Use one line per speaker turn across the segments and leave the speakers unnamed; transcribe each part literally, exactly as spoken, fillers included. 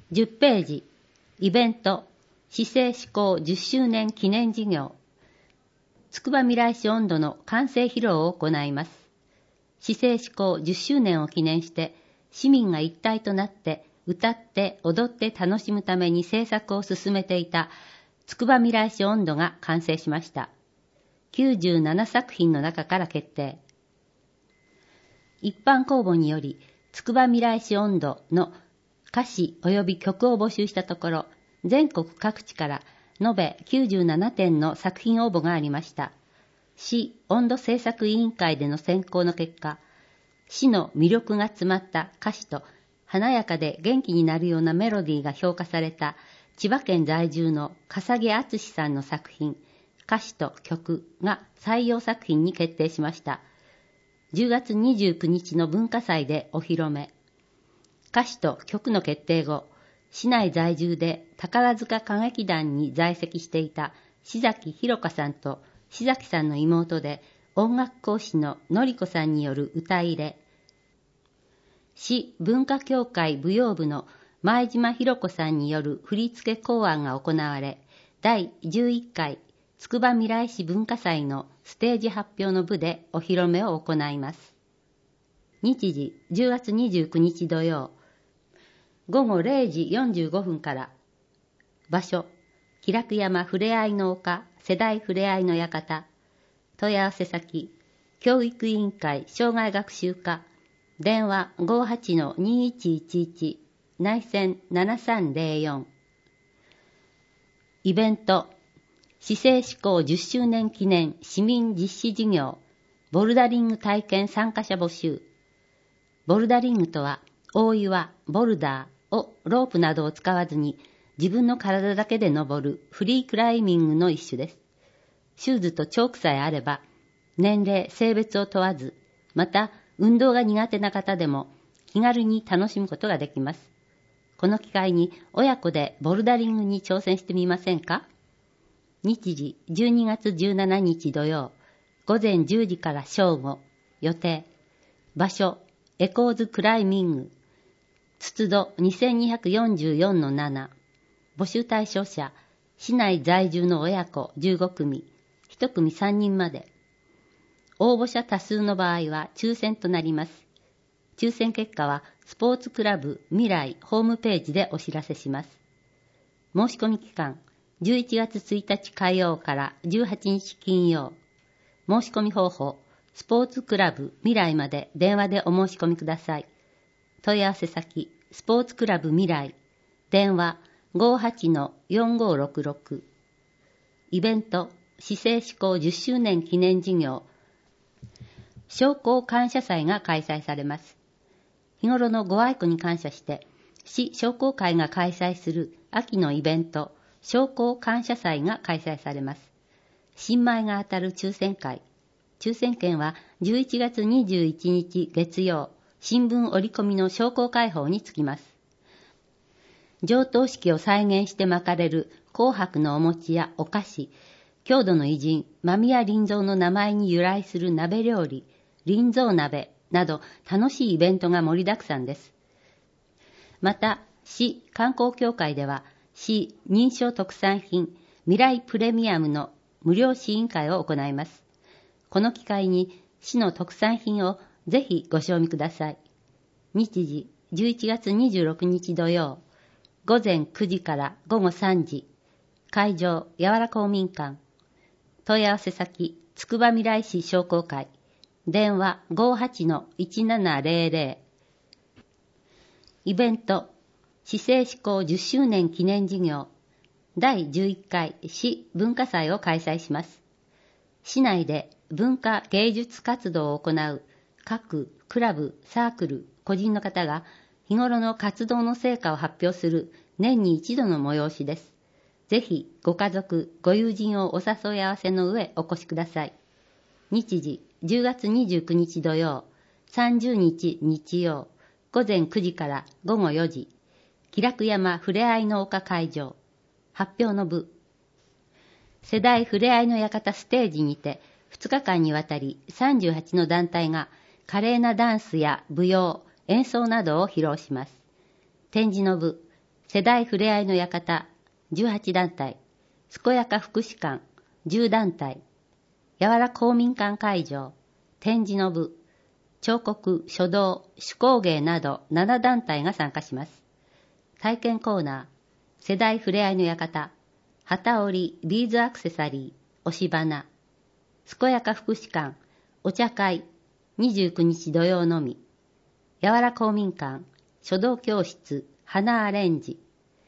じゅっページ、イベント、市政施行じゅっしゅうねん記念事業、つくばみらい市音頭の完成披露を行います。市政施行じゅっしゅうねんを記念して、市民が一体となって歌って踊って楽しむために制作を進めていたつくばみらい市音頭が完成しました。きゅうじゅうななさく品の中から決定。一般公募により、つくばみらい市音頭の歌詞及び曲を募集したところ、全国各地から延べきゅうじゅうななてんの作品応募がありました。市音頭制作委員会での選考の結果、市の魅力が詰まった歌詞と華やかで元気になるようなメロディーが評価された千葉県在住の笠木敦さんの作品、歌詞と曲が採用作品に決定しました。じゅうがつにじゅうくにちの文化祭でお披露目。歌詞と曲の決定後、市内在住で宝塚歌劇団に在籍していた志崎弘香さんと志崎さんの妹で音楽講師ののりこさんによる歌入れ、市文化協会舞踊部の前島弘子さんによる振付考案が行われ、だいじゅういっかいつくばみらい市文化祭のステージ発表の部でお披露目を行います。日時じゅうがつにじゅうくにち土曜、ごごれいじよんじゅうごふんから。場所、喜楽山ふれあいの丘世代ふれあいの館。問い合わせ先、教育委員会障害学習課。電話 ごーはちのにーいちいちいち 内線ななさんぜろよん。イベント、市政施行じゅっしゅうねん記念市民実施事業、ボルダリング体験参加者募集。ボルダリングとは、大岩、ボルダーをロープなどを使わずに自分の体だけで登るフリークライミングの一種です。シューズとチョークさえあれば、年齢、性別を問わず、また運動が苦手な方でも気軽に楽しむことができます。この機会に親子でボルダリングに挑戦してみませんか？日時じゅうにがつじゅうしちにち土曜、ごぜんじゅうじから正午、予定。場所、エコーズクライミング、筒戸 にせんにひゃくよんじゅうよんのなな。募集対象者、市内在住の親子じゅうごくみ、いちくみさんにんまで。応募者多数の場合は抽選となります。抽選結果はスポーツクラブ未来ホームページでお知らせします。申し込み期間、じゅういちがつついたち火曜からじゅうはちにち金曜。申し込み方法、スポーツクラブ未来まで電話でお申し込みください。問い合わせ先、スポーツクラブ未来、電話 ごーはちのよんごーろくろく。イベント、市政施行じゅっしゅうねん記念事業、商工感謝祭が開催されます。日頃のご愛顧に感謝して、市商工会が開催する秋のイベント、商工感謝祭が開催されます。新米が当たる抽選会。抽選券はじゅういちがつにじゅういちにち月曜、新聞折り込みの商工会報につきます。上棟式を再現して巻かれる紅白のお餅やお菓子、郷土の偉人、間宮林蔵の名前に由来する鍋料理、林蔵鍋など楽しいイベントが盛りだくさんです。また、市観光協会では、市認証特産品未来プレミアムの無料試飲会を行います。この機会に市の特産品をぜひご賞味ください。日時じゅういちがつにじゅうろくにち土曜、ごぜんくじからごごさんじ、会場やわら公民館。問い合わせ先、つくばみらい市商工会。電話 ごーはちのいちななぜろぜろ。イベント、市政施行じゅっしゅうねん記念事業、だいじゅういっかい市文化祭を開催します。市内で文化芸術活動を行う各クラブ、サークル、個人の方が日頃の活動の成果を発表する年に一度の催しです。ぜひご家族、ご友人をお誘い合わせの上お越しください。日時じゅうがつにじゅうくにち土曜、さんじゅうにち日曜、ごぜんくじからごごよじ、喜楽山ふれあいの丘会場。発表の部。世代ふれあいの館ステージにてふつかかんにわたりさんじゅうはちの団体が華麗なダンスや舞踊、演奏などを披露します。展示の部。 世代ふれあいの館じゅうはち団体、健やか福祉館じゅう団体、やわら公民館会場、展示の部、彫刻、書道、手工芸などなな団体が参加します。体験コーナー、世代ふれあいの館、旗織り、ビーズアクセサリー、押し花、健やか福祉館、お茶会、にじゅうくにち土曜のみ、やわら公民館、書道教室、花アレンジ、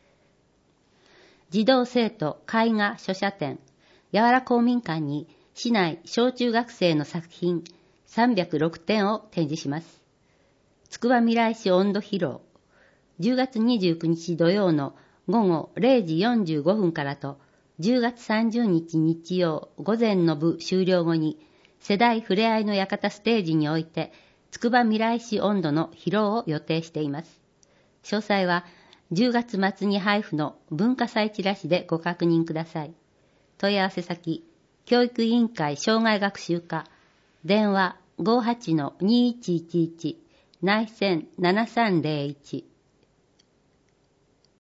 児童生徒絵画書写展、やわら公民館に市内小中学生の作品さんびゃくろくてんを展示します。つくばみらい市音頭披露、じゅうがつにじゅうくにち土曜の午後れいじよんじゅうごふんからと、じゅうがつさんじゅうにち日曜午前の部終了後に、世代ふれあいの館ステージにおいて、つくばみらい市音頭の披露を予定しています。詳細はじゅうがつ末に配布の文化祭チラシでご確認ください。問い合わせ先、教育委員会生涯学習課、電話 ごーはちのにいちいちいち、内線ななさんぜろいち、